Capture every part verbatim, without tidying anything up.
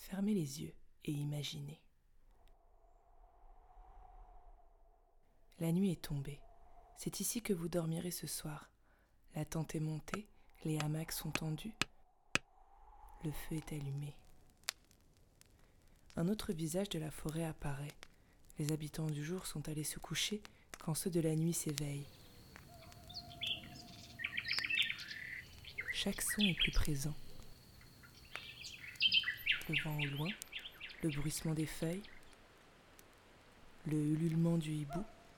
Fermez les yeux et imaginez. La nuit est tombée. C'est ici que vous dormirez ce soir. La tente est montée, les hamacs sont tendus. Le feu est allumé. Un autre visage de la forêt apparaît. Les habitants du jour sont allés se coucher quand ceux de la nuit s'éveillent. Chaque son est plus présent. Le vent au loin, le bruissement des feuilles, le ululement du hibou.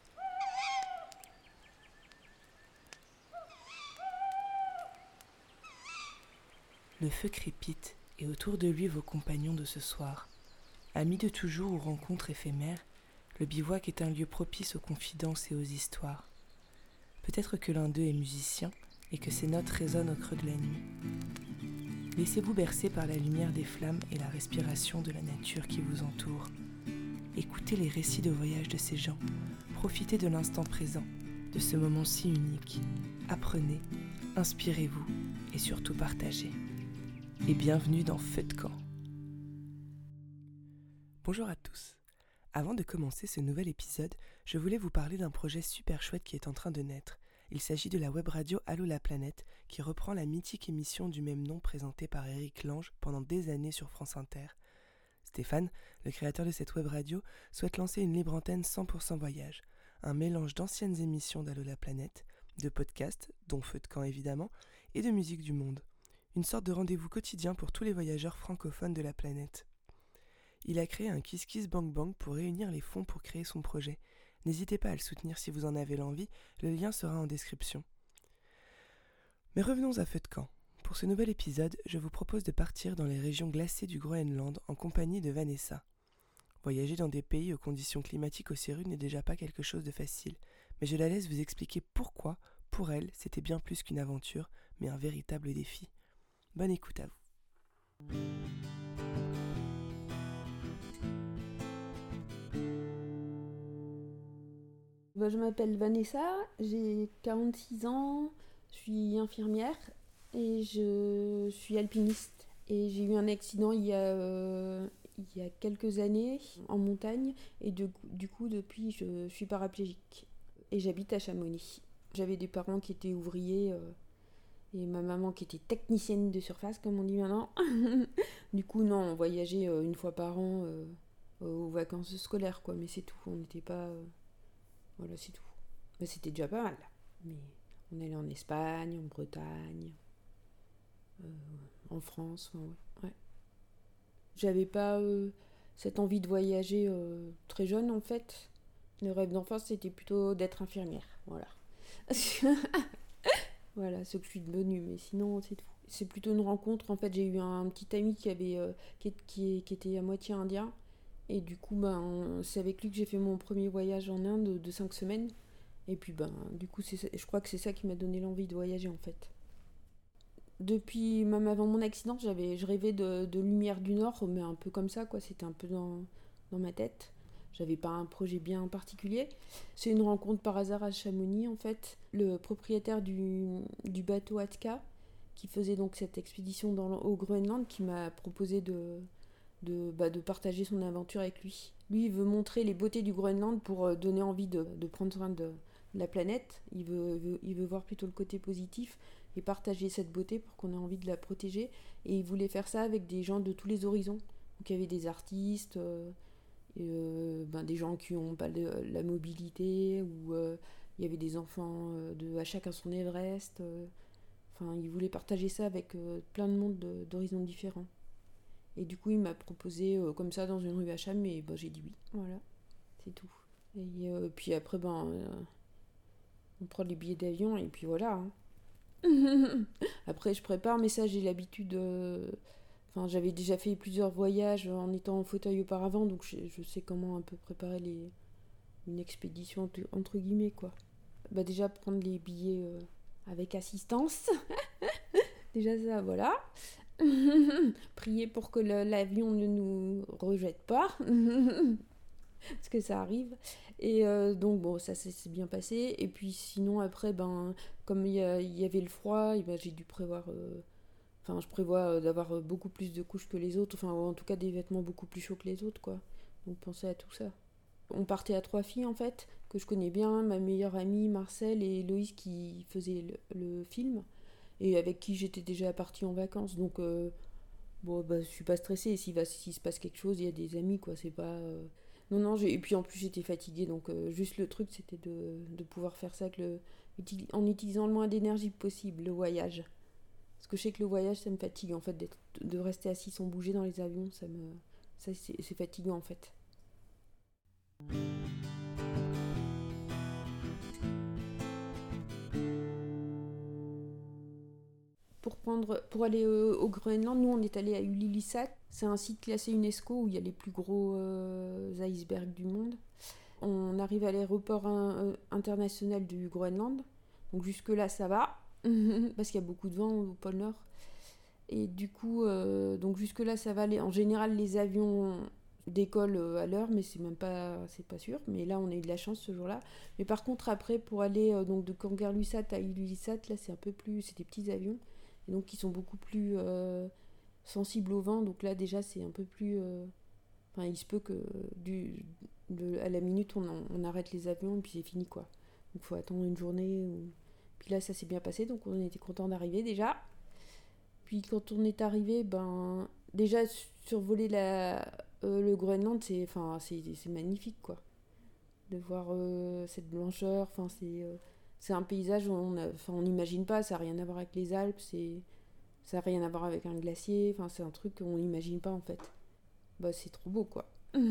Le feu crépite et autour de lui vos compagnons de ce soir. Amis de toujours ou rencontres éphémères, le bivouac est un lieu propice aux confidences et aux histoires. Peut-être que l'un d'eux est musicien et que ses notes résonnent au creux de la nuit. Laissez-vous bercer par la lumière des flammes et la respiration de la nature qui vous entoure. Écoutez les récits de voyage de ces gens. Profitez de l'instant présent, de ce moment si unique. Apprenez, inspirez-vous et surtout partagez. Et bienvenue dans Feu de camp. Bonjour à tous. Avant de commencer ce nouvel épisode, je voulais vous parler d'un projet super chouette qui est en train de naître. Il s'agit de la web radio Allô la planète, qui reprend la mythique émission du même nom présentée par Éric Lange pendant des années sur France Inter. Stéphane, le créateur de cette web radio, souhaite lancer une libre antenne cent pour cent voyage, un mélange d'anciennes émissions d'Allô la planète, de podcasts, dont Feu de camp évidemment, et de musique du monde. Une sorte de rendez-vous quotidien pour tous les voyageurs francophones de la planète. Il a créé un Kiss Kiss Bang Bang pour réunir les fonds pour créer son projet. N'hésitez pas à le soutenir si vous en avez l'envie, le lien sera en description. Mais revenons à Feu de camp. Pour ce nouvel épisode, je vous propose de partir dans les régions glacées du Groenland en compagnie de Vanessa. Voyager dans des pays aux conditions climatiques aussi rudes n'est déjà pas quelque chose de facile, mais je la laisse vous expliquer pourquoi, pour elle, c'était bien plus qu'une aventure, mais un véritable défi. Bonne écoute à vous. Bah, je m'appelle Vanessa, j'ai quarante-six ans, je suis infirmière et je suis alpiniste. Et j'ai eu un accident il y a, euh, il y a quelques années en montagne et de, du coup depuis je suis paraplégique et j'habite à Chamonix. J'avais des parents qui étaient ouvriers euh, et ma maman qui était technicienne de surface comme on dit maintenant. Du coup non, on voyageait euh, une fois par an euh, aux vacances scolaires quoi, mais c'est tout, on n'était pas... Euh, Voilà, c'est tout. Mais c'était déjà pas mal. Mais on allait en Espagne, en Bretagne, euh, en France, enfin, ouais. ouais. J'avais pas euh, cette envie de voyager euh, très jeune, en fait. Le rêve d'enfance, c'était plutôt d'être infirmière. Voilà. Voilà, ce que je suis devenue, mais sinon, c'est tout. C'est plutôt une rencontre. En fait, j'ai eu un petit ami qui, avait, euh, qui, qui, qui était à moitié indien. Et du coup, ben, c'est avec lui que j'ai fait mon premier voyage en Inde de cinq semaines. Et puis, ben, du coup, c'est, je crois que c'est ça qui m'a donné l'envie de voyager, en fait. Depuis, même avant mon accident, j'avais, je rêvais de, de lumière du Nord, mais un peu comme ça, quoi. C'était un peu dans, dans ma tête. J'avais pas un projet bien particulier. C'est une rencontre par hasard à Chamonix, en fait. Le propriétaire du, du bateau Atka, qui faisait donc cette expédition dans, au Groenland, qui m'a proposé de... De, bah, de partager son aventure avec lui. Lui, il veut montrer les beautés du Groenland pour euh, donner envie de, de prendre soin de, de la planète. Il veut, veut, il veut voir plutôt le côté positif et partager cette beauté pour qu'on ait envie de la protéger. Et il voulait faire ça avec des gens de tous les horizons. Donc il y avait des artistes, euh, et, euh, ben, des gens qui n'ont pas de, la mobilité, ou euh, il y avait des enfants euh, de à chacun son Everest. Euh, enfin, il voulait partager ça avec euh, plein de monde de, d'horizons différents. Et du coup, il m'a proposé euh, comme ça dans une rue à Cham, et ben, j'ai dit oui. Voilà, c'est tout. Et euh, puis après, ben, euh, on prend les billets d'avion, et puis voilà. Hein. Après, je prépare, mais ça, j'ai l'habitude. Euh... Enfin, j'avais déjà fait plusieurs voyages en étant en fauteuil auparavant, donc je, je sais comment un peu préparer les... une expédition, entre guillemets, quoi. Bah, déjà, prendre les billets euh, avec assistance. Déjà, ça, voilà. Prier pour que le, l'avion ne nous rejette pas. Parce que ça arrive. Et euh, donc, bon, ça s'est bien passé. Et puis, sinon, après, ben, comme il y, y avait le froid, et ben, j'ai dû prévoir... Euh, Enfin, je prévois d'avoir beaucoup plus de couches que les autres, enfin, en tout cas des vêtements beaucoup plus chauds que les autres, quoi. Donc pensez à tout ça. On partait à trois filles, en fait, que je connais bien, ma meilleure amie, Marcel, et Loïs qui faisait le, le film, et avec qui j'étais déjà partie en vacances. Donc, euh, bon, bah, je suis pas stressée. S'il, va, s'il se passe quelque chose, il y a des amis, quoi. C'est pas... Euh... Non, non, j'ai... et puis en plus, j'étais fatiguée, donc euh, juste le truc, c'était de, de pouvoir faire ça avec le... en utilisant le moins d'énergie possible, le voyage. Parce que je sais que le voyage, ça me fatigue, en fait, d'être... de rester assis sans bouger dans les avions, ça me... Ça, c'est, c'est fatigant, en fait. Pour, prendre, pour aller euh, au Groenland, nous on est allé à Ilulissat. C'est un site classé UNESCO où il y a les plus gros euh, icebergs du monde. On arrive à l'aéroport un, euh, international du Groenland. Donc jusque-là ça va, parce qu'il y a beaucoup de vent au pôle Nord. Et du coup, euh, donc jusque-là ça va. En général, les avions décollent à l'heure, mais c'est même pas, c'est pas sûr. Mais là, on a eu de la chance ce jour-là. Mais par contre, après, pour aller euh, donc de Kangerlussuaq à Ilulissat, là c'est un peu plus, c'est des petits avions. Et donc ils sont beaucoup plus euh, sensibles au vent, donc là déjà c'est un peu plus... Euh... Enfin il se peut que du, de, à la minute on, en, on arrête les avions et puis c'est fini quoi. Donc il faut attendre une journée. Ou... Puis là ça s'est bien passé, donc on était content d'arriver déjà. Puis quand on est arrivé, ben déjà survoler la, euh, le Groenland, c'est, enfin, c'est, c'est magnifique quoi. De voir euh, cette blancheur, enfin c'est... Euh, c'est un paysage où on n'imagine pas, ça n'a rien à voir avec les Alpes, c'est, ça n'a rien à voir avec un glacier, enfin, c'est un truc qu'on n'imagine pas en fait. Bah, c'est trop beau quoi.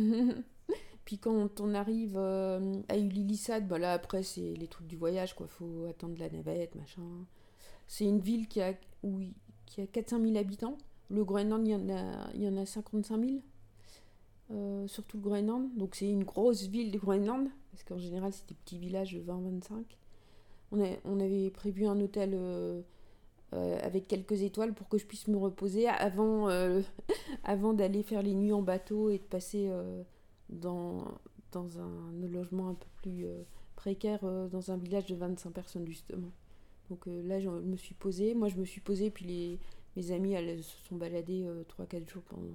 Puis quand on arrive euh, à Ilulissat, bah là après c'est les trucs du voyage quoi, faut attendre la navette, machin. C'est une ville qui a, où, qui a quatre cent mille habitants. Le Groenland, il y en a, il y en a cinquante-cinq mille. Euh, sur tout le Groenland. Donc c'est une grosse ville du Groenland, parce qu'en général c'est des petits villages de vingt à vingt-cinq. On, a, on avait prévu un hôtel euh, euh, avec quelques étoiles pour que je puisse me reposer avant, euh, avant d'aller faire les nuits en bateau et de passer euh, dans, dans un logement un peu plus euh, précaire euh, dans un village de vingt-cinq personnes justement. Donc euh, là je me suis posée, moi je me suis posée puis les, mes amis elles se sont baladées euh, trois à quatre jours pendant,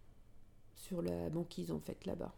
sur la banquise en fait là-bas.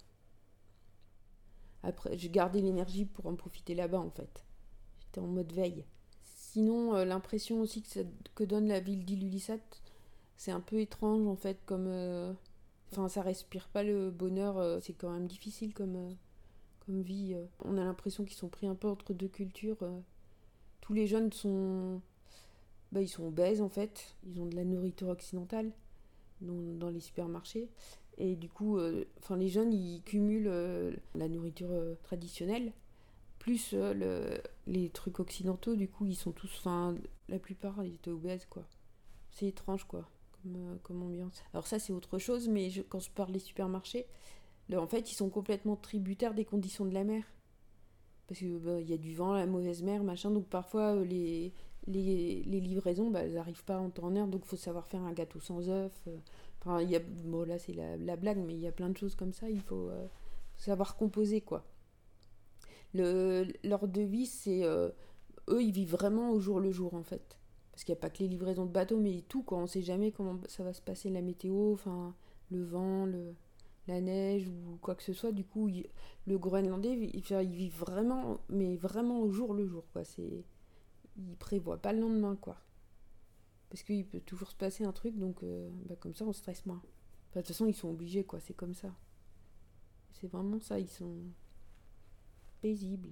Après j'ai gardé l'énergie pour en profiter là-bas en fait. J'étais en mode veille. Sinon, euh, l'impression aussi que, ça, que donne la ville d'Ilulissat, c'est un peu étrange en fait, comme... Euh, enfin, ça respire pas le bonheur, euh, c'est quand même difficile comme, euh, comme vie. Euh. On a l'impression qu'ils sont pris un peu entre deux cultures. Euh. Tous les jeunes sont... Bah, ils sont obèses en fait, ils ont de la nourriture occidentale dans, dans les supermarchés. Et du coup, euh, les jeunes, ils cumulent euh, la nourriture euh, traditionnelle plus euh, le, les trucs occidentaux, du coup ils sont tous, enfin la plupart ils étaient obèses quoi. C'est étrange quoi, comme, euh, comme ambiance. Alors ça c'est autre chose, mais je, quand je parle des supermarchés, là, en fait ils sont complètement tributaires des conditions de la mer. Parce que bah, y a du vent, la mauvaise mer, machin, donc parfois euh, les, les, les livraisons, bah, elles n'arrivent pas en temps en heure, donc il faut savoir faire un gâteau sans œufs. Euh, enfin, y a, bon là c'est la, la blague, mais il y a plein de choses comme ça, il faut euh, savoir composer quoi. Le, leur devise, c'est... Euh, eux, ils vivent vraiment au jour le jour, en fait. Parce qu'il n'y a pas que les livraisons de bateaux, mais tout, quoi. On ne sait jamais comment ça va se passer, la météo, enfin, le vent, le, la neige ou quoi que ce soit. Du coup, il, le Groenlandais, il, il vit vraiment, mais vraiment au jour le jour, quoi. C'est, il prévoit pas le lendemain, quoi. Parce qu'il peut toujours se passer un truc, donc euh, bah, comme ça, on stresse moins. Enfin, de toute façon, ils sont obligés, quoi. C'est comme ça. C'est vraiment ça, ils sont... paisible.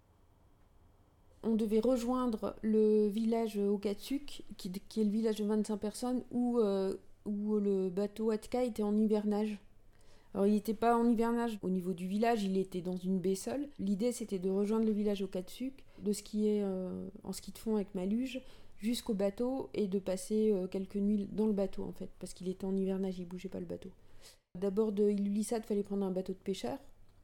On devait rejoindre le village Okatsuq, qui, qui est le village de vingt-cinq personnes, où, euh, où le bateau Atka était en hivernage. Alors il n'était pas en hivernage au niveau du village, il était dans une baie seule. L'idée c'était de rejoindre le village Okatsuq, de skier euh, en ski de fond avec ma luge, jusqu'au bateau et de passer euh, quelques nuits dans le bateau en fait, parce qu'il était en hivernage, il ne bougeait pas le bateau. D'abord de Ilulissat, il fallait prendre un bateau de pêcheur.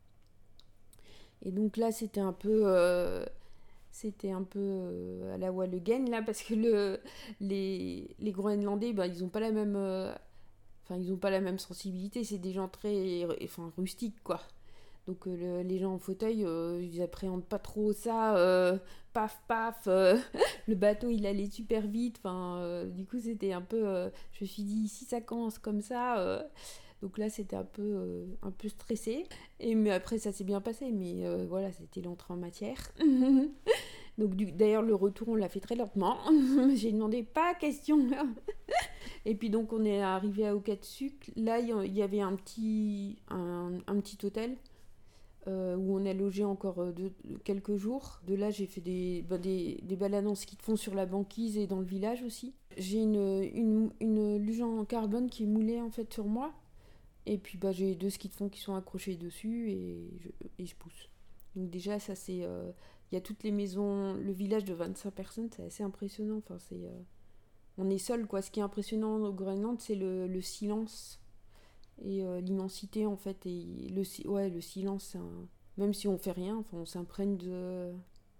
Et donc là, c'était un peu, euh, c'était un peu euh, à la Walleguen, là, parce que le, les, les Groenlandais, ben, ils n'ont pas la même, euh, enfin, ils ont pas la même sensibilité. C'est des gens très, enfin, rustiques, quoi. Donc euh, le, les gens en fauteuil, euh, ils appréhendent pas trop ça. Euh, paf, paf. Euh, le bateau, il allait super vite. Enfin, euh, du coup, c'était un peu... euh, je me suis dit, si ça commence comme ça... euh, donc là, c'était un peu, euh, un peu stressé. Et, mais après, ça s'est bien passé. Mais euh, voilà, c'était l'entrée en matière. Donc du, d'ailleurs, le retour, on l'a fait très lentement. J'ai demandé pas question. Et puis donc, on est arrivé à Okatsuki. Là, il y avait un petit, un, un petit hôtel. Euh, où on a logé encore de, de, quelques jours. De là, j'ai fait des, bah, des, des balades en ski de fond sur la banquise et dans le village aussi. J'ai une, une, une luge en carbone qui est moulée en fait sur moi. Et puis bah, j'ai deux skis de fond qui sont accrochés dessus et je, et je pousse. Donc déjà, ça c'est... Il euh, y a toutes les maisons, le village de vingt-cinq personnes, c'est assez impressionnant. Enfin, c'est, euh, on est seul, quoi. Ce qui est impressionnant au Groenland, c'est le, le silence et euh, l'immensité en fait. Et le, ouais, le silence, c'est un... même si on fait rien, enfin, on s'imprègne de,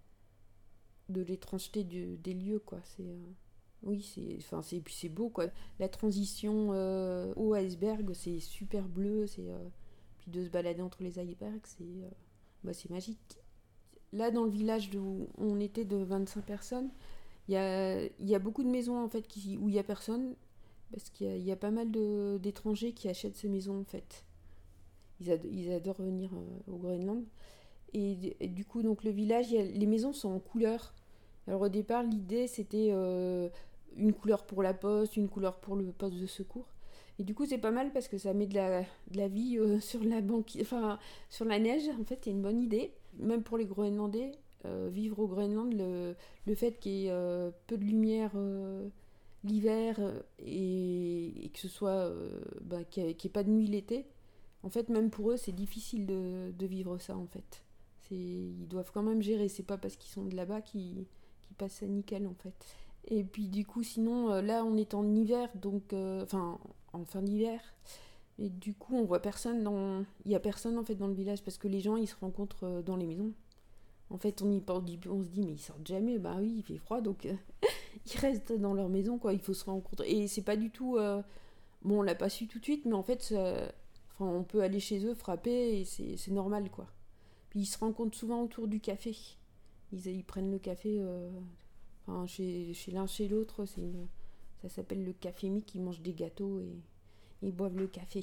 de l'étrangeté du, des lieux, quoi. C'est... Euh... Oui, c'est, enfin, c'est, puis c'est beau, quoi. La transition euh, au iceberg, c'est super bleu. C'est, euh, puis de se balader entre les icebergs, c'est, euh, bah, c'est magique. Là, dans le village où on était de vingt-cinq personnes, il y a, y a beaucoup de maisons en fait, qui, où il n'y a personne. Parce qu'il y a, y a pas mal de, d'étrangers qui achètent ces maisons, en fait. Ils, ad, ils adorent venir euh, au Groenland. Et, et du coup, donc, le village, y a, les maisons sont en couleur. Alors au départ, l'idée, c'était... Euh, une couleur pour la poste, une couleur pour le poste de secours. Et du coup, c'est pas mal parce que ça met de la, de la vie euh, sur la banquise, enfin, sur la neige. En fait, c'est une bonne idée. Même pour les Groenlandais, euh, vivre au Groenland, le, le fait qu'il y ait euh, peu de lumière euh, l'hiver euh, et, et que ce soit euh, bah, qu'il n'y ait, qu'il y ait pas de nuit l'été, en fait, même pour eux, c'est difficile de, de vivre ça, en fait. C'est, ils doivent quand même gérer. C'est pas parce qu'ils sont de là-bas qu'ils, qu'ils passent ça nickel, en fait. Et puis du coup, sinon, euh, là, on est en hiver, donc... Euh, enfin, en fin d'hiver. Et du coup, on voit personne dans... Il y a personne, en fait, dans le village, parce que les gens, ils se rencontrent euh, dans les maisons. En fait, on y pense, on se dit, mais ils sortent jamais. Bah oui, il fait froid, donc... Euh, ils restent dans leur maison, quoi. Il faut se rencontrer. Et c'est pas du tout... Euh... Bon, on l'a pas su tout de suite, mais en fait, ça... enfin, on peut aller chez eux, frapper, et c'est, c'est normal, quoi. Puis ils se rencontrent souvent autour du café. Ils, ils prennent le café... Euh... Enfin, chez, chez l'un chez l'autre, c'est une, ça s'appelle le café mic, ils mangent des gâteaux et ils boivent le café.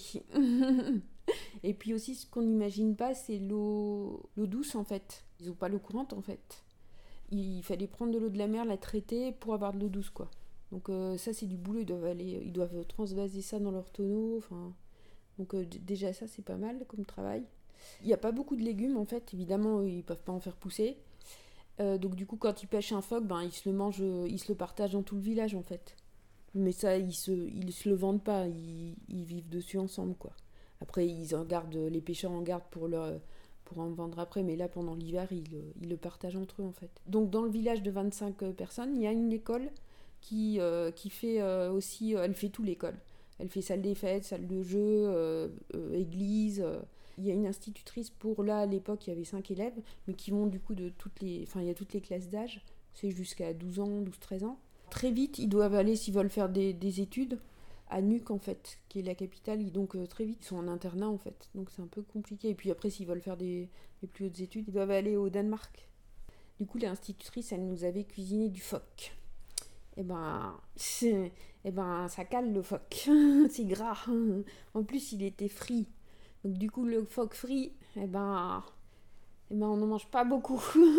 Et puis aussi, ce qu'on n'imagine pas, c'est l'eau, l'eau douce en fait. Ils n'ont pas l'eau courante en fait. Il fallait prendre de l'eau de la mer, la traiter pour avoir de l'eau douce, quoi. Donc euh, ça, c'est du boulot, ils doivent aller, ils doivent transvaser ça dans leur tonneau. Enfin, donc euh, d- déjà ça, c'est pas mal comme travail. Il n'y a pas beaucoup de légumes en fait, évidemment, ils ne peuvent pas en faire pousser. Euh, donc du coup, quand ils pêchent un phoque, ben, ils se le mangent, ils se le partagent dans tout le village en fait. Mais ça, ils se, ils se le vendent pas, ils, ils vivent dessus ensemble, quoi. Après, ils en gardent, les pêcheurs en gardent pour, leur, pour en vendre après, mais là, pendant l'hiver, ils, ils le partagent entre eux en fait. Donc dans le village de vingt-cinq personnes, il y a une école qui, euh, qui fait euh, aussi, elle fait tout l'école. Elle fait salle des fêtes, salle de jeu, euh, euh, église... Euh, il y a une institutrice pour, là, à l'époque, il y avait cinq élèves, mais qui vont du coup de toutes les... Enfin, il y a toutes les classes d'âge, c'est jusqu'à douze ans, douze treize ans. Très vite, ils doivent aller, s'ils veulent faire des, des études, à Nuuk, en fait, qui est la capitale. Et donc, euh, très vite, ils sont en internat, en fait. Donc, c'est un peu compliqué. Et puis après, s'ils veulent faire des, des plus hautes études, ils doivent aller au Danemark. Du coup, l'institutrice, elle nous avait cuisiné du phoque. Et ben, c'est... Et ben, ça cale le phoque. C'est gras. En plus, il était frit. Donc du coup, le phoque frit, eh ben, eh ben on n'en mange pas beaucoup.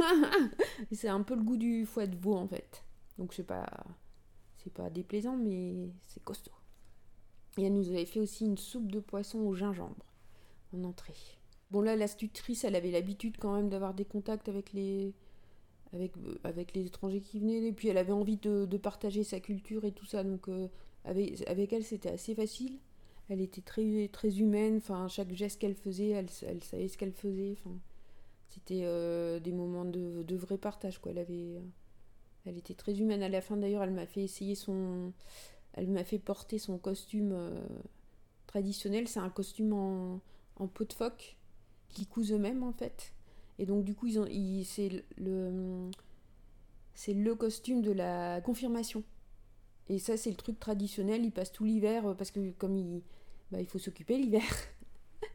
C'est un peu le goût du foie de veau en fait. Donc c'est pas, c'est pas déplaisant, mais c'est costaud. Et elle nous avait fait aussi une soupe de poisson au gingembre en entrée. Bon là, l'institutrice, elle avait l'habitude quand même d'avoir des contacts avec les, avec, avec les étrangers qui venaient. Et puis elle avait envie de, de partager sa culture et tout ça. Donc euh, avec, avec elle, c'était assez facile. Elle était très, très humaine, enfin, chaque geste qu'elle faisait, elle, elle savait ce qu'elle faisait. Enfin, c'était euh, des moments de, de vrai partage, quoi. Elle, avait, elle était très humaine. À la fin, d'ailleurs, elle m'a fait essayer son... Elle m'a fait porter son costume euh, traditionnel. C'est un costume en, en peau de phoque qu'ils cousent eux-mêmes, en fait. Et donc, du coup, ils ont, ils, c'est, le, c'est le costume de la confirmation. Et ça, c'est le truc traditionnel. Ils passent tout l'hiver parce que, comme ils... Bah, il faut s'occuper l'hiver.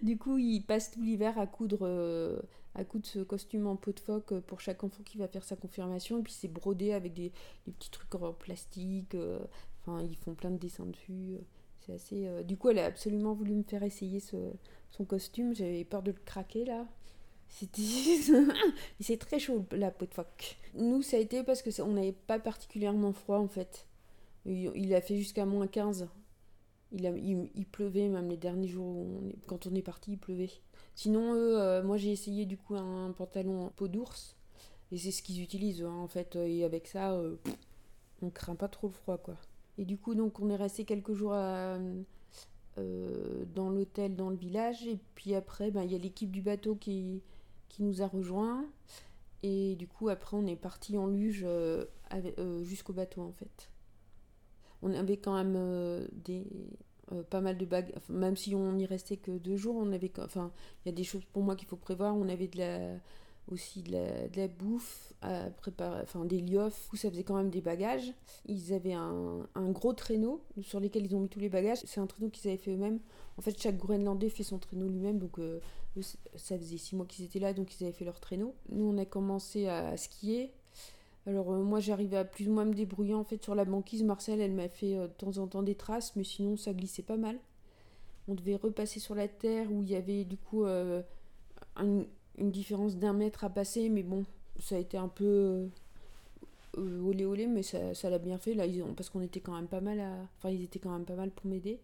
Du coup, il passe tout l'hiver à coudre, euh, à coudre ce costume en peau de phoque pour chaque enfant qui va faire sa confirmation. Et puis c'est brodé avec des, des petits trucs en plastique. euh, Enfin, ils font plein de dessins dessus. C'est assez. euh, Du coup, elle a absolument voulu me faire essayer ce, son costume. J'avais peur de le craquer là. C'était c'est très chaud la peau de phoque. Nous, ça a été parce que ça- on n'avait pas particulièrement froid en fait. Il, il a fait jusqu'à moins quinze. Il, a, il, il pleuvait même les derniers jours où on est- quand on est parti, il pleuvait. Sinon, eux, euh, moi j'ai essayé du coup un pantalon en peau d'ours et c'est ce qu'ils utilisent hein, en fait. Et avec ça, euh, pff, on craint pas trop le froid quoi. Et du coup, donc on est resté quelques jours à, euh, dans l'hôtel dans le village et puis après, ben, il y a l'équipe du bateau qui, qui nous a rejoints et du coup après on est parti en luge euh, avec- euh, jusqu'au bateau en fait. On avait quand même euh, des, euh, pas mal de bagages, enfin, même si on n'y restait que deux jours, on avait, enfin, il y a des choses pour moi qu'il faut prévoir. On avait de la, aussi de la, de la bouffe à préparer, enfin des liofs, où ça faisait quand même des bagages. Ils avaient un, un gros traîneau sur lequel ils ont mis tous les bagages. C'est un traîneau qu'ils avaient fait eux-mêmes. En fait, chaque Groenlandais fait son traîneau lui-même, donc euh, ça faisait six mois qu'ils étaient là, donc ils avaient fait leur traîneau. Nous, on a commencé à, à skier. Alors euh, moi j'arrivais à plus ou moins me débrouiller en fait sur la banquise. Marcel elle m'a fait euh, de temps en temps des traces mais sinon ça glissait pas mal. On devait repasser sur la terre où il y avait du coup euh, un, une différence d'un mètre à passer mais bon ça a été un peu euh, euh, olé olé mais ça, ça l'a bien fait là ils ont, parce qu'on était quand même pas mal à... Enfin ils étaient quand même pas mal pour m'aider.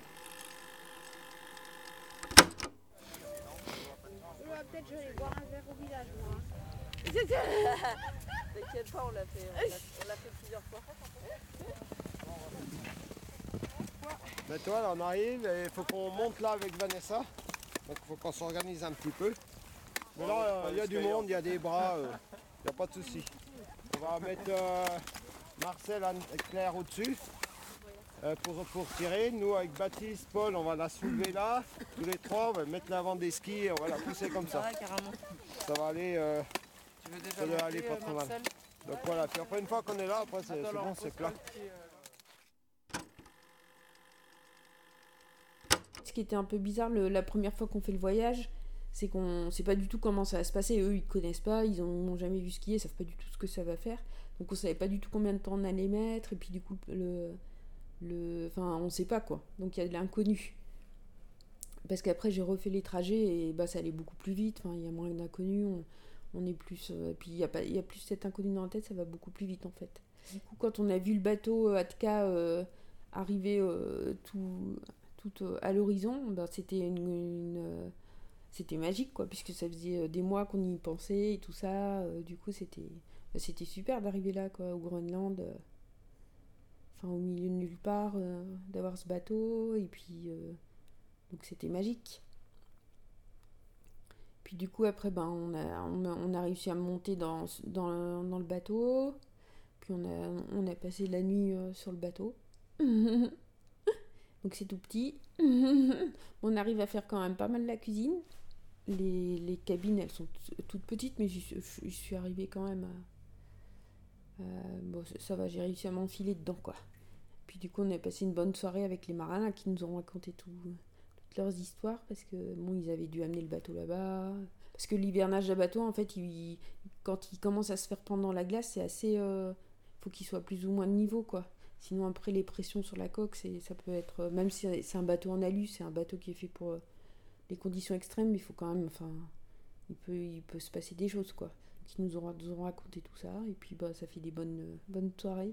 Ouais, peut-être je vais boire un verre au village moi. T'inquiète pas, on l'a fait, on l'a, on l'a fait plusieurs fois. Ben toi, là, on arrive et il faut qu'on monte là avec Vanessa. Donc il faut qu'on s'organise un petit peu. Mais là, il euh, y a du monde, il y a des bras, il euh, n'y a pas de souci. On va mettre euh, Marcel et Claire au-dessus euh, pour, pour tirer. Nous, avec Baptiste, Paul, on va la soulever là. Tous les trois, on va mettre l'avant des skis et on va la pousser comme ça. Ouais, carrément. Ça va aller, euh, Tu veux déjà ça doit monter, aller pas euh, trop Marcel mal. Donc voilà, puis après une fois qu'on est là, après c'est, Attends, c'est alors, bon, on c'est pose plat. pas le pied, euh. Ce qui était un peu bizarre le, la première fois qu'on fait le voyage, c'est qu'on sait pas du tout comment ça va se passer. Eux, ils connaissent pas, ils n'ont jamais vu skier, ils savent pas du tout ce que ça va faire. Donc on savait pas du tout combien de temps on allait mettre, et puis du coup, le, le, enfin, on sait pas quoi. Donc il y a de l'inconnu. Parce qu'après, j'ai refait les trajets et bah, ça allait beaucoup plus vite. Enfin, il y a moins d'inconnus, on, on est plus. Euh, et puis il y a pas, il y a plus cet inconnu dans la tête, ça va beaucoup plus vite en fait. Du coup, quand on a vu le bateau euh, Atka euh, arriver euh, tout tout euh, à l'horizon, ben, c'était une, une euh, c'était magique quoi, puisque ça faisait des mois qu'on y pensait et tout ça. Euh, du coup, c'était ben, c'était super d'arriver là quoi, au Groenland, euh, enfin au milieu de nulle part, euh, d'avoir ce bateau et puis euh, donc c'était magique. Puis du coup après ben on a on a, on a réussi à monter dans dans, dans le bateau. Puis on a on a passé la nuit euh, sur le bateau. Donc c'est tout petit. On arrive à faire quand même pas mal la cuisine. Les, les cabines, elles sont t- toutes petites, mais j'y suis, j'y suis arrivée quand même à... à- bon, ça, ça va, j'ai réussi à m'enfiler dedans, quoi. Puis du coup, on a passé une bonne soirée avec les marins, là, qui nous ont raconté tout, toutes leurs histoires, parce que, bon, ils avaient dû amener le bateau là-bas. Parce que l'hivernage d'un bateau, en fait, il, quand il commence à se faire prendre dans la glace, c'est assez... Euh, faut qu'il soit plus ou moins de niveau, quoi. Sinon, après, les pressions sur la coque, c'est, ça peut être... Même si c'est un bateau en alu, c'est un bateau qui est fait pour euh, les conditions extrêmes, mais il faut quand même... Enfin, il peut, il peut se passer des choses, quoi. Donc, ils nous ont, nous ont raconté tout ça, et puis, bah, ça fait des bonnes, euh, bonnes soirées.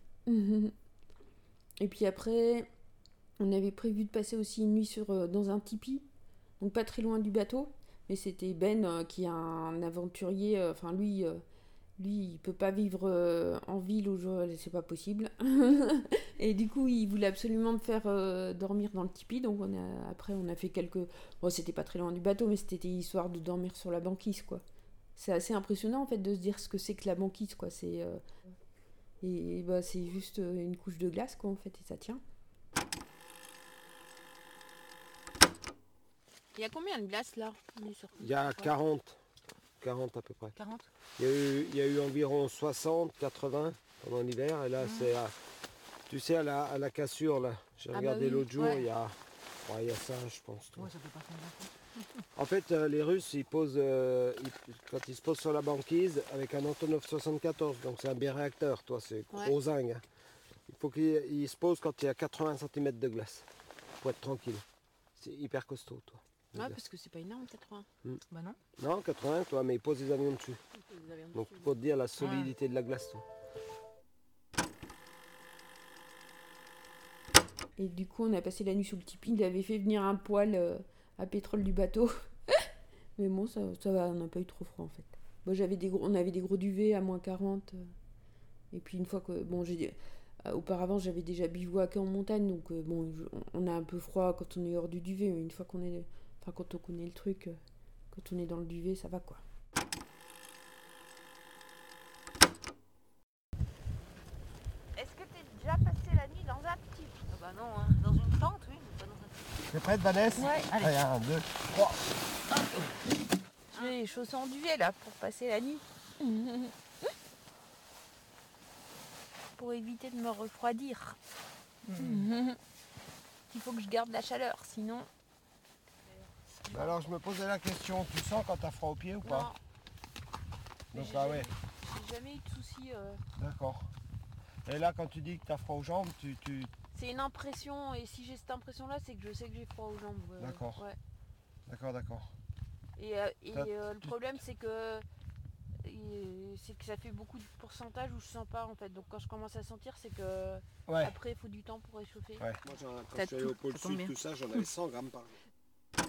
Et puis après, on avait prévu de passer aussi une nuit sur, euh, dans un tipi, donc pas très loin du bateau, mais c'était Ben, euh, qui est un aventurier, euh, enfin, lui... Euh, Lui, il peut pas vivre euh, en ville au jour, c'est pas possible. Et du coup, il voulait absolument me faire euh, dormir dans le tipi. Donc on a, après, on a fait quelques... Bon, c'était pas très loin du bateau, mais c'était histoire de dormir sur la banquise, quoi. C'est assez impressionnant, en fait, de se dire ce que c'est que la banquise, quoi. C'est, euh... et, et bah, c'est juste une couche de glace, quoi, en fait, et ça tient. Il y a combien de glaces là? Il y a quarante. quarante à peu près. quarante. Il y a eu, il y a eu environ soixante, quatre-vingts pendant l'hiver. Et là, mmh. c'est à, tu sais, à la, à la cassure, là. J'ai ah regardé bah oui, l'autre jour, ouais. il y a, Ouais, il y a ça, je pense. toi. Ouais, ça peut pas faire En fait, euh, les Russes, ils posent, euh, ils- quand ils se posent sur la banquise avec un Antonov soixante-quatorze, donc c'est un biréacteur, toi, c'est gros zinc. Hein. Il faut qu'ils ils se posent quand il y a quatre-vingts centimètres de glace, pour être tranquille. C'est hyper costaud, toi. de Ouais, glace. parce que c'est pas énorme, quatre-vingts. Bah non. Non, quatre-vingts, toi, mais ils posent des avions dessus. Des avions Donc, dessus. pour te dire la solidité de la glace, toi. Et du coup, on a passé la nuit sous le tipi. Il avait fait venir un poêle euh, à pétrole du bateau. Mais bon, ça, ça va, on n'a pas eu trop froid en fait. Bon, j'avais des gros, on avait des gros duvets à moins quarante. euh, Et puis une fois que. Bon, j'ai, euh, auparavant, j'avais déjà bivouaqué en montagne. Donc, euh, bon, je- on a un peu froid quand on est hors du duvet. Mais une fois qu'on est. Enfin, quand on connaît le truc, euh, quand on est dans le duvet, ça va quoi. Est-ce que t'es déjà passé la nuit dans un petit Ah bah non, hein. Dans une tente, oui, mais pas dans un... T'es prête, Vanessa? Ouais. Allez, un, deux, trois. Je mets les chaussons en duvet là pour passer la nuit. Pour éviter de me refroidir. Il faut que je garde la chaleur, sinon. Mais alors, je me posais la question, tu sens quand t'as froid aux pieds ou Non. pas? Mais Donc, j'ai ah jamais- ouais, J'ai jamais eu de soucis. euh, d'accord. Et là, quand tu dis que t'as froid aux jambes, tu... tu... C'est une impression, et si j'ai cette impression-là, c'est que je sais que j'ai froid aux jambes. euh, D'accord. Ouais. D'accord, d'accord. Et, euh, et, T'as- euh, le tu- problème, c'est que et c'est que ça fait beaucoup de pourcentage où je sens pas en fait. Donc quand je commence à sentir, c'est que Ouais. après il faut du temps pour réchauffer. Ouais. Moi, j'en- quand T'as je suis allé tout, au pôle ça tombe sud, bien. tout ça, j'en avais cent grammes par jour.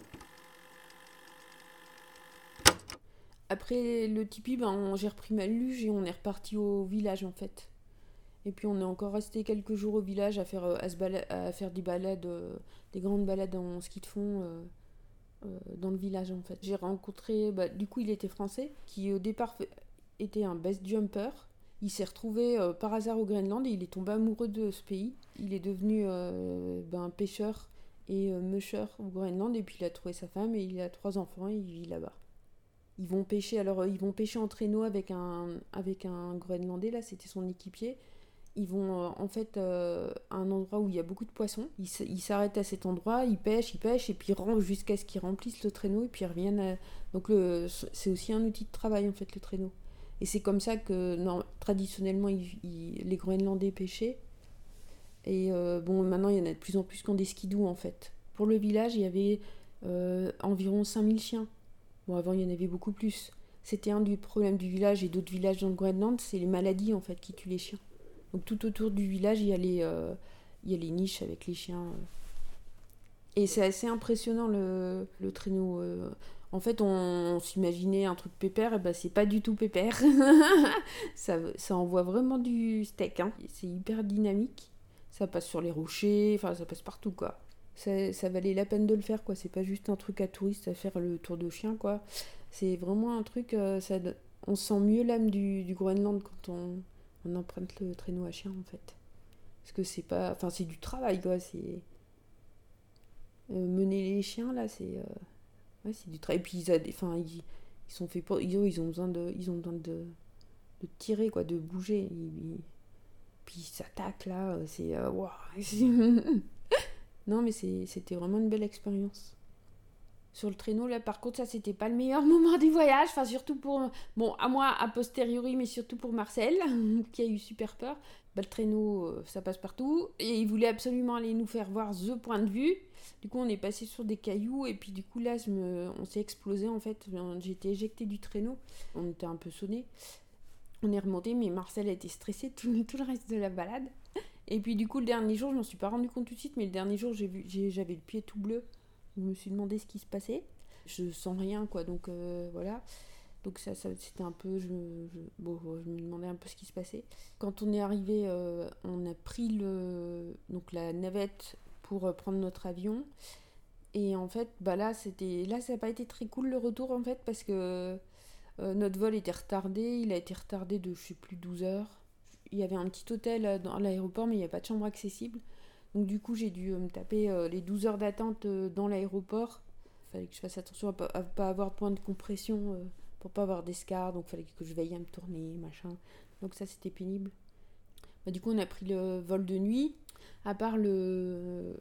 Après le tipi, ben, on- j'ai repris ma luge et on est reparti au village en fait. Et puis on est encore resté quelques jours au village à faire, euh, à se bala- à faire des balades, euh, des grandes balades en ski de fond euh, euh, dans le village en fait. J'ai rencontré, bah, du coup il était français, qui au départ fait- était un best jumper. Il s'est retrouvé euh, par hasard au Groenland et il est tombé amoureux de ce pays. Il est devenu euh, ben, pêcheur et euh, musher au Groenland et puis il a trouvé sa femme et il a trois enfants et il vit là-bas. Ils vont pêcher, alors euh, ils vont pêcher en traîneau avec un, avec un Groenlandais, là c'était son équipier. Ils vont euh, en fait euh, à un endroit où il y a beaucoup de poissons. Ils, s- ils s'arrêtent à cet endroit, ils pêchent, ils pêchent et puis ils rentrent jusqu'à ce qu'ils remplissent le traîneau et puis ils reviennent. à- Donc le, c'est aussi un outil de travail en fait le traîneau. Et c'est comme ça que non, traditionnellement ils- ils- les Groenlandais pêchaient. Et euh, bon maintenant il y en a de plus en plus qui ont des skidoo en fait. Pour le village il y avait euh, environ cinq mille chiens. Bon avant il y en avait beaucoup plus. C'était un des problèmes du village et d'autres villages dans le Groenland, c'est les maladies en fait qui tuent les chiens. Donc tout autour du village, il y a les, euh, il y a les niches avec les chiens. euh. Et c'est assez impressionnant le, le traîneau. euh. En fait, on, on s'imaginait un truc pépère, et ben c'est pas du tout pépère. ça, ça envoie vraiment du steak. Hein. C'est hyper dynamique. Ça passe sur les rochers, enfin ça passe partout quoi. Ça, ça valait la peine de le faire quoi. C'est pas juste un truc à touristes à faire le tour de chien quoi. C'est vraiment un truc. euh, ça, on sent mieux l'âme du, du Groenland quand on on emprunte le traîneau à chien en fait. Parce que c'est pas. Enfin, c'est du travail quoi. C'est. Euh, mener les chiens là, c'est. Euh... Ouais, c'est du travail. Et puis ils, a... enfin, ils... ils sont faits pour. Ils, ils ont besoin de. Ils ont besoin de. De tirer quoi, de bouger. Ils... Puis ils s'attaquent là. C'est. Euh... Wow. Non, mais c'est... c'était vraiment une belle expérience. Sur le traîneau, là, par contre, ça, c'était pas le meilleur moment du voyage. Enfin, surtout pour... Bon, à moi, a posteriori, mais surtout pour Marcel, qui a eu super peur. Bah, le traîneau, euh, ça passe partout. Et il voulait absolument aller nous faire voir ce point de vue. Du coup, on est passé sur des cailloux. Et puis, du coup, là, je me... on s'est explosé, en fait. J'ai été éjectée du traîneau. On était un peu sonnés. On est remonté, mais Marcel a été stressé tout, tout le reste de la balade. Et puis, du coup, le dernier jour, je m'en suis pas rendu compte tout de suite, mais le dernier jour, j'ai vu... j'ai... j'avais le pied tout bleu. Je me suis demandé ce qui se passait. Je sens rien, quoi, donc euh, voilà. Donc ça, ça c'était un peu... Je, je, bon, je me demandais un peu ce qui se passait. Quand on est arrivé, euh, on a pris le, donc la navette pour euh, prendre notre avion. Et en fait, bah là, c'était, là, ça n'a pas été très cool le retour, en fait, parce que euh, notre vol était retardé. Il a été retardé de, je sais plus, douze heures. Il y avait un petit hôtel dans l'aéroport, mais il n'y avait pas de chambre accessible. Donc du coup, j'ai dû me taper euh, les douze heures d'attente euh, dans l'aéroport. Il fallait que je fasse attention à ne pas, à pas avoir de point de compression euh, pour pas avoir d'escar. Donc il fallait que je veille à me tourner, machin. Donc ça, c'était pénible. Bah, du coup, on a pris le vol de nuit. À part le,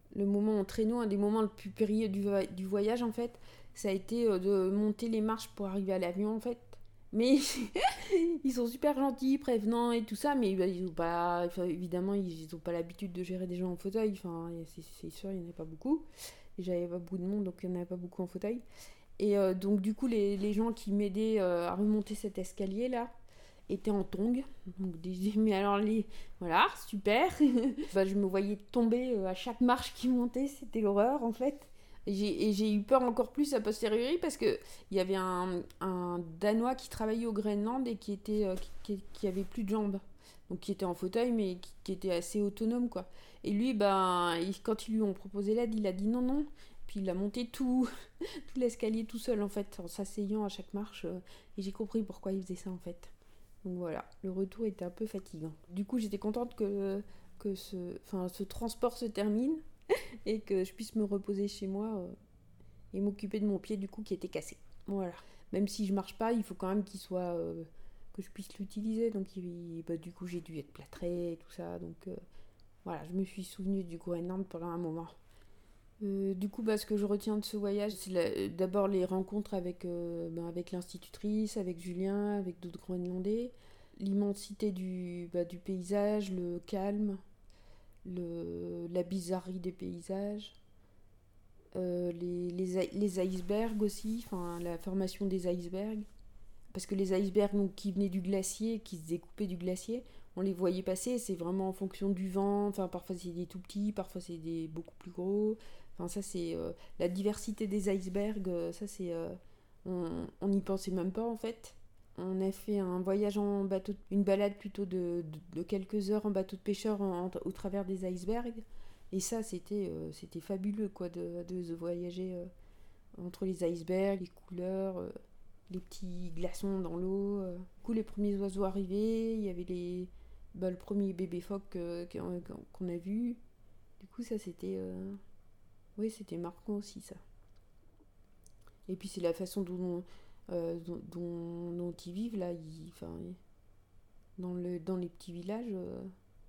le moment en traîneau, un des moments le plus périlleux du, vo- du voyage en fait, ça a été euh, de monter les marches pour arriver à l'avion en fait. Mais ils sont super gentils, prévenants et tout ça, mais bah, ils ont pas, enfin, évidemment, ils n'ont pas l'habitude de gérer des gens en fauteuil. Enfin, c'est, c'est sûr, il n'y en avait pas beaucoup. Et j'avais pas beaucoup de monde, donc il n'y en avait pas beaucoup en fauteuil. Et euh, donc, du coup, les, les gens qui m'aidaient euh, à remonter cet escalier-là étaient en tongs. Donc, je disais, mais alors, les... voilà, super. Bah, je me voyais tomber euh, à chaque marche qui montait, c'était l'horreur en fait. Et j'ai, et j'ai eu peur encore plus a posteriori parce qu'il y avait un, un Danois qui travaillait au Groenland et qui, était, euh, qui, qui avait plus de jambes. Donc qui était en fauteuil mais qui, qui était assez autonome quoi. Et lui, ben, il, quand ils lui ont proposé l'aide, il a dit non, non. Puis il a monté tout, tout l'escalier tout seul en fait, en s'asseyant à chaque marche. euh, Et j'ai compris pourquoi il faisait ça en fait. Donc voilà, le retour était un peu fatigant. Du coup, j'étais contente que, que ce, enfin, ce transport se termine et que je puisse me reposer chez moi euh, et m'occuper de mon pied du coup qui était cassé. Voilà. Même si je marche pas, il faut quand même qu'il soit euh, que je puisse l'utiliser. Donc il, bah, du coup j'ai dû être plâtrée et tout ça. Donc euh, voilà, je me suis souvenue du Groenland pendant un moment. Euh, du coup, bah, ce que je retiens de ce voyage, c'est la- d'abord les rencontres avec, euh, bah, avec l'institutrice, avec Julien, avec d'autres Groenlandais, l'immensité du, bah, du paysage, le calme, le, la bizarrerie des paysages, euh, les, les, i- les icebergs aussi, enfin la formation des icebergs. Parce que les icebergs donc, qui venaient du glacier, qui se découpaient du glacier, on les voyait passer, c'est vraiment en fonction du vent. Enfin, parfois c'est des tout petits, parfois c'est des beaucoup plus gros. Enfin, ça c'est euh, la diversité des icebergs, euh, ça c'est. euh, on on n'y pensait même pas en fait. On a fait un voyage en bateau, une balade plutôt de, de, de quelques heures en bateau de pêcheur en- en- au travers des icebergs. Et ça, c'était euh, c'était fabuleux quoi, de, de, de voyager euh, entre les icebergs, les couleurs, euh, les petits glaçons dans l'eau. euh. Du coup, les premiers oiseaux arrivés, il y avait les, bah, le premier bébé phoque euh, qu'on qu'on a vu. Du coup, ça, c'était euh, oui, c'était marquant aussi, ça. Et puis, c'est la façon dont, euh, dont, dont, dont ils vivent, là. Ils, enfin, dans, le, dans les petits villages, euh,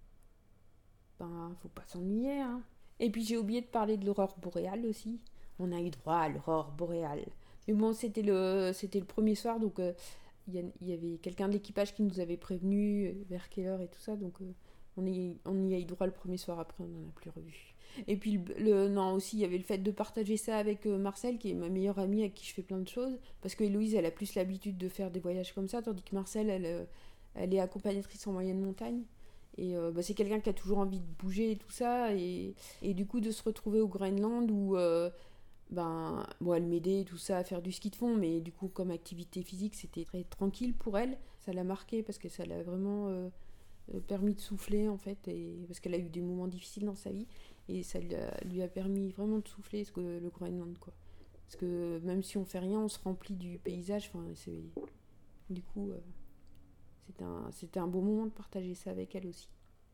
ben, faut pas s'ennuyer, hein. Et puis, j'ai oublié de parler de l'aurore boréale aussi. On a eu droit à l'aurore boréale. Mais bon, c'était le, c'était le premier soir, donc euh, il y, a- il y avait quelqu'un de l'équipage qui nous avait prévenu euh, vers quelle heure et tout ça, donc euh, on, y, on y a eu droit le premier soir, après on n'en a plus revu. Et puis, le, le- non, aussi, il y avait le fait de partager ça avec euh, Marcel, qui est ma meilleure amie avec qui je fais plein de choses, parce que Héloïse, elle a plus l'habitude de faire des voyages comme ça, tandis que Marcel, elle, euh, elle est accompagnatrice en moyenne montagne. Et euh, bah, c'est quelqu'un qui a toujours envie de bouger et tout ça, et, et du coup de se retrouver au Groenland où euh, ben, bon, elle m'aidait tout ça à faire du ski de fond, mais du coup, comme activité physique, c'était très tranquille pour elle. Ça l'a marqué parce que ça l'a vraiment euh, euh, permis de souffler, en fait, et, parce qu'elle a eu des moments difficiles dans sa vie, et ça lui a, lui a permis vraiment de souffler, ce que, le Groenland, quoi. Parce que même si on fait rien, on se remplit du paysage, enfin, c'est, du coup, euh, c'était un, c'était un beau moment de partager ça avec elle aussi.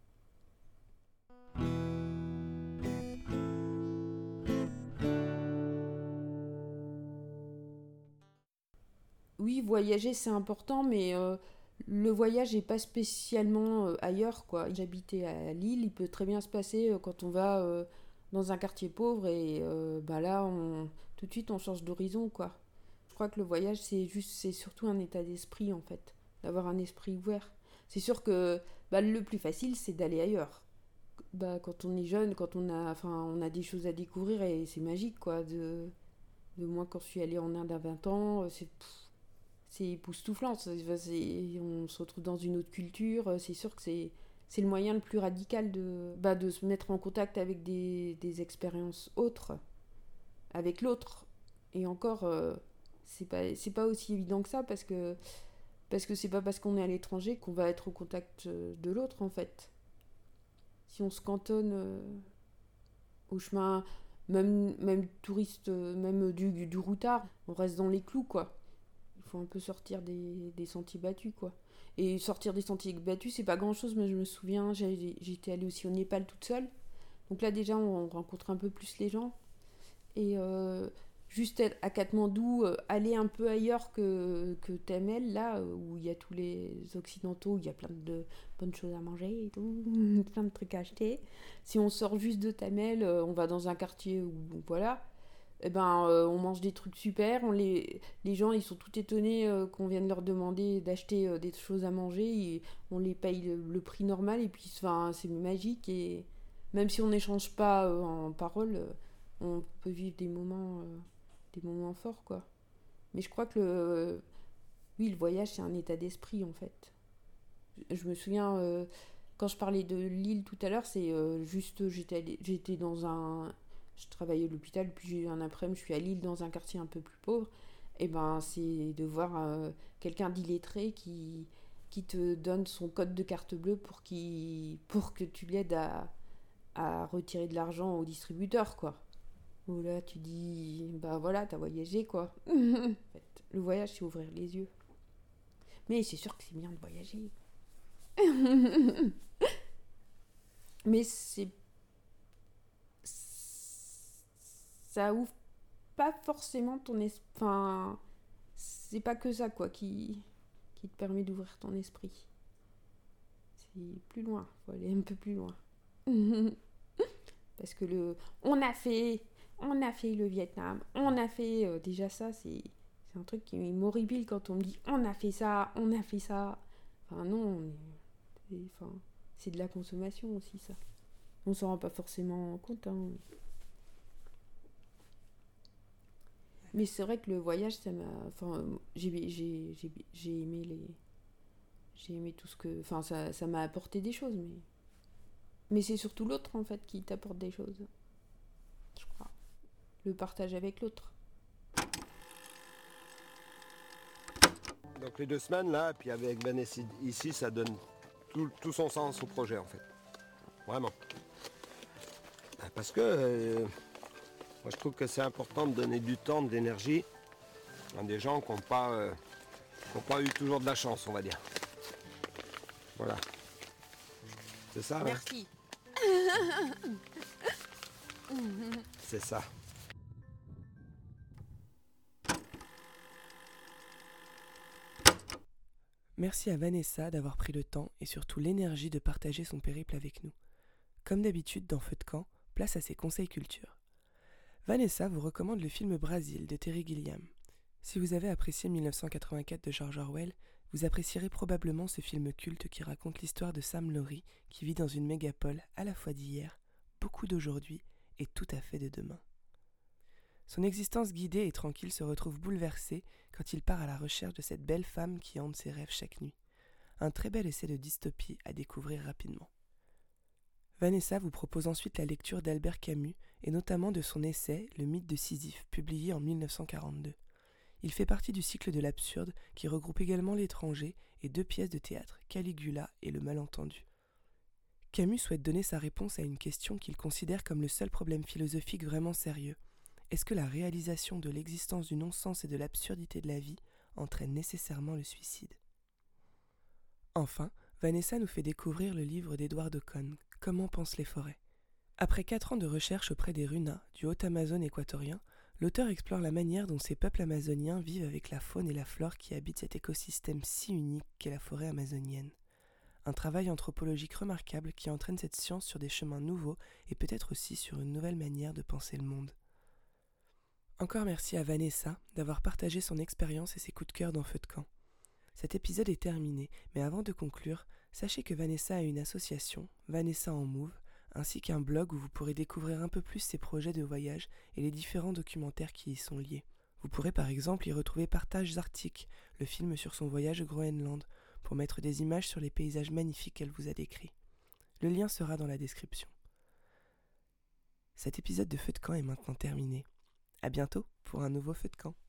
Oui, voyager c'est important, mais euh, le voyage n'est pas spécialement euh, ailleurs, quoi. J'habitais à Lille, il peut très bien se passer euh, quand on va euh, dans un quartier pauvre et euh, bah là, on, tout de suite, on change d'horizon, quoi. Je crois que le voyage, c'est juste, c'est surtout un état d'esprit, en fait, d'avoir un esprit ouvert. C'est sûr que bah, le plus facile, c'est d'aller ailleurs. Bah, quand on est jeune, quand on a, enfin, on a des choses à découvrir et c'est magique, quoi. De, de moi, quand je suis allée en Inde à vingt ans, euh, c'est c'est époustouflant. C'est- c'est- on se retrouve dans une autre culture. C'est sûr que c'est, c'est le moyen le plus radical de, bah, de se mettre en contact avec des, des expériences autres, avec l'autre. Et encore, euh, c'est pas, c'est pas aussi évident que ça parce que, parce que c'est pas parce qu'on est à l'étranger qu'on va être au contact euh, de l'autre en fait. Si on se cantonne euh, au chemin, même, même touriste, euh, même du, du routard, on reste dans les clous quoi. Il faut un peu sortir des, des sentiers battus, quoi. Et sortir des sentiers battus, c'est pas grand-chose, mais je me souviens, j'ai- j'étais allée aussi au Népal toute seule. Donc là, déjà, on rencontre un peu plus les gens. Et euh, juste être à Katmandou, euh, aller un peu ailleurs que, que Tamel, là, euh, où il y a tous les occidentaux, il y a plein de bonnes choses à manger et tout, plein de trucs à acheter. Si on sort juste de Tamel, euh, on va dans un quartier où, voilà, eh ben, euh, on mange des trucs super, on les, les gens, ils sont tout étonnés euh, qu'on vienne leur demander d'acheter euh, des choses à manger, et on les paye le, le prix normal, et puis enfin, c'est magique, et même si on n'échange pas euh, en paroles, euh, on peut vivre des moments... Euh, des moments forts, quoi. Mais je crois que le, oui, le voyage, c'est un état d'esprit, en fait. Je me souviens, euh, quand je parlais de Lille tout à l'heure, c'est euh, juste, j'étais, allée, j'étais dans un... Je travaillais à l'hôpital, puis j'ai eu un après-midi, je suis à Lille, dans un quartier un peu plus pauvre. Et ben, c'est de voir euh, quelqu'un d'illettré qui, qui te donne son code de carte bleue pour, qu'il, pour que tu l'aides à, à retirer de l'argent au distributeur, quoi. Où là, tu dis, bah voilà, t'as voyagé, quoi. En fait, le voyage, c'est ouvrir les yeux. Mais c'est sûr que c'est bien de voyager. Mais c'est... Ça ouvre pas forcément ton esprit. Enfin, c'est pas que ça, quoi, qui, qui te permet d'ouvrir ton esprit. C'est plus loin, faut aller un peu plus loin. Parce que le... On a fait... On a fait le Vietnam, on a fait... Euh, déjà ça, c'est, c'est un truc qui m'horripile quand on me dit « On a fait ça, on a fait ça ». Enfin non, on est, c'est, enfin, c'est de la consommation aussi, ça. On s'en rend pas forcément compte. Hein. Mais c'est vrai que le voyage, ça m'a... Enfin, j'ai, j'ai, j'ai, j'ai aimé les... J'ai aimé tout ce que... Enfin, ça, ça m'a apporté des choses, mais... Mais c'est surtout l'autre, en fait, qui t'apporte des choses. Je crois. Le partage avec l'autre. Donc les deux semaines là, puis avec Vanessa ici, ça donne tout, tout son sens au projet en fait. Vraiment. Parce que euh, moi je trouve que c'est important de donner du temps, de l'énergie à des gens qui n'ont pas, euh, qui n'ont pas eu toujours de la chance, on va dire. Voilà. C'est ça, Merci. hein ? C'est ça. Merci à Vanessa d'avoir pris le temps et surtout l'énergie de partager son périple avec nous. Comme d'habitude dans Feu de camp, place à ses conseils culture. Vanessa vous recommande le film Brasil de Terry Gilliam. Si vous avez apprécié mille neuf cent quatre-vingt-quatre de George Orwell, vous apprécierez probablement ce film culte qui raconte l'histoire de Sam Laurie qui vit dans une mégapole à la fois d'hier, beaucoup d'aujourd'hui et tout à fait de demain. Son existence guidée et tranquille se retrouve bouleversée quand il part à la recherche de cette belle femme qui hante ses rêves chaque nuit. Un très bel essai de dystopie à découvrir rapidement. Vanessa vous propose ensuite la lecture d'Albert Camus et notamment de son essai « Le mythe de Sisyphe » publié en mille neuf cent quarante-deux. Il fait partie du cycle de l'absurde qui regroupe également L'étranger et deux pièces de théâtre, Caligula et Le malentendu. Camus souhaite donner sa réponse à une question qu'il considère comme le seul problème philosophique vraiment sérieux. Est-ce que la réalisation de l'existence du non-sens et de l'absurdité de la vie entraîne nécessairement le suicide ? Enfin, Vanessa nous fait découvrir le livre d'Edward Ocon, Comment pensent les forêts ? Après quatre ans de recherche auprès des Runas, du Haut-Amazone équatorien, l'auteur explore la manière dont ces peuples amazoniens vivent avec la faune et la flore qui habitent cet écosystème si unique qu'est la forêt amazonienne. Un travail anthropologique remarquable qui entraîne cette science sur des chemins nouveaux et peut-être aussi sur une nouvelle manière de penser le monde. Encore merci à Vanessa d'avoir partagé son expérience et ses coups de cœur dans Feu de camp. Cet épisode est terminé, mais avant de conclure, sachez que Vanessa a une association, Vanessa en Move, ainsi qu'un blog où vous pourrez découvrir un peu plus ses projets de voyage et les différents documentaires qui y sont liés. Vous pourrez par exemple y retrouver Partages Arctiques, le film sur son voyage au Groenland, pour mettre des images sur les paysages magnifiques qu'elle vous a décrits. Le lien sera dans la description. Cet épisode de Feu de camp est maintenant terminé. À bientôt pour un nouveau Feu de camp.